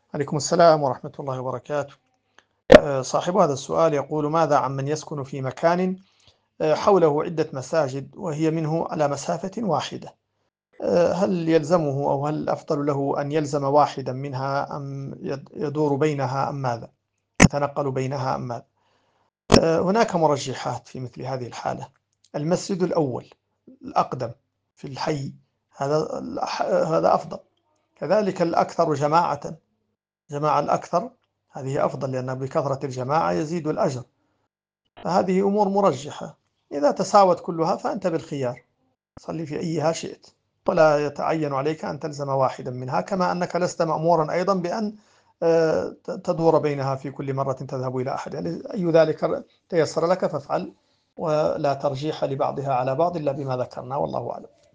عليكم السلام ورحمة الله وبركاته. صاحب هذا السؤال يقول: ماذا عمن يسكن في مكان حوله عدة مساجد وهي منه على مسافة واحدة؟ هل يلزمه أو هل الأفضل له أن يلزم واحدا منها أم يدور بينها أم ماذا؟ يتنقل بينها أم ماذا؟ هناك مرجحات في مثل هذه الحالة. المسجد الأول الأقدم في الحي، هذا أفضل. كذلك الأكثر جماعة الأكثر هذه أفضل، لأن بكثرة الجماعة يزيد الأجر. فهذه أمور مرجحة، إذا تساوت كلها فأنت بالخيار، صلي في أيها شئت، ولا يتعين عليك أن تلزم واحدا منها، كما أنك لست مأمورا أيضا بأن تدور بينها في كل مرة تذهب إلى أحد. يعني أي ذلك تيسر لك فافعل، ولا ترجيح لبعضها على بعض إلا بما ذكرنا، والله أعلم.